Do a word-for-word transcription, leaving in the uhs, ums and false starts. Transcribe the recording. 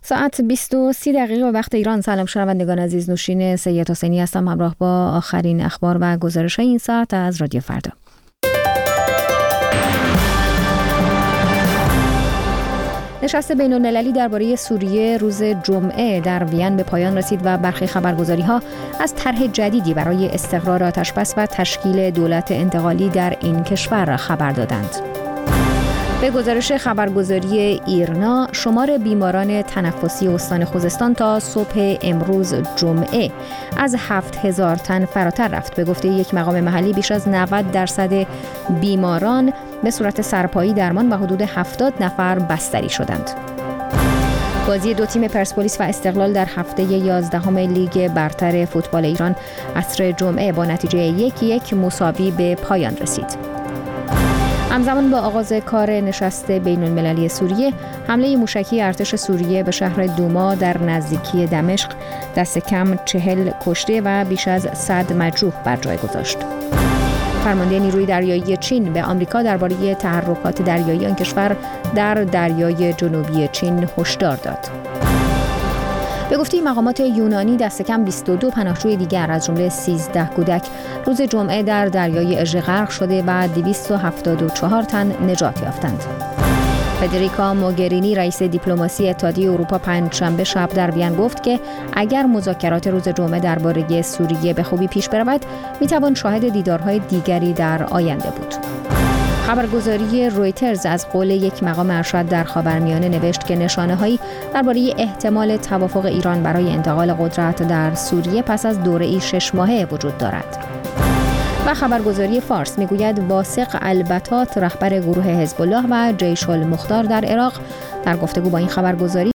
ساعت بیست و سی دقیقه وقت ایران. سلام شنوندگان عزیز، نوشین سید حسینی هستم همراه با آخرین اخبار و گزارش این ساعت از رادیو فردا. نشست بین‌المللی درباره سوریه روز جمعه در وین به پایان رسید و برخی خبرگزاری‌ها از طرح جدیدی برای استقرار آتش‌بس و تشکیل دولت انتقالی در این کشور خبر دادند. به گزارش خبرگزاری ایرنا، شمار بیماران تنفسی استان خوزستان تا صبح امروز جمعه از هفت هزار تن فراتر رفت. به گفته یک مقام محلی بیش از نود درصد بیماران به صورت سرپایی درمان و حدود هفتاد نفر بستری شدند. بازی دو تیم پرسپولیس و استقلال در هفته یازدهم لیگ برتر فوتبال ایران عصر جمعه با نتیجه یک یک مساوی به پایان رسید. همزمان با آغاز کار نشست بین‌المللی سوریه، حمله موشکی ارتش سوریه به شهر دوما در نزدیکی دمشق دست کم چهل کشته و بیش از صد مجروح بر جای گذاشت. فرمانده نیروی دریایی چین به آمریکا درباره تحرکات دریایی آن کشور در دریای جنوبی چین هشدار داد. به گفته مقامات یونانی، دست کم بیست و دو پناهجوی دیگر از جمله سیزده کودک روز جمعه در دریای اژه غرق شده و دویست و هفتاد و چهار تن نجات یافتند. فدریکا موگرینی، رئیس دیپلماسی اتحادیه اروپا، پنجشنبه شب در وین گفت که اگر مذاکرات روز جمعه درباره سوریه به خوبی پیش برود، میتوان شاهد دیدارهای دیگری در آینده بود. خبرگزاری رویترز از قول یک مقام ارشد در خاورمیانه نوشت که نشانه‌هایی درباره احتمال توافق ایران برای انتقال قدرت در سوریه پس از دوره‌ای شش ماهه وجود دارد. و خبرگزاری فارس میگوید واثق البطات، رهبر گروه حزب الله و جیش المختار در عراق، در گفتگو با این خبرگزاری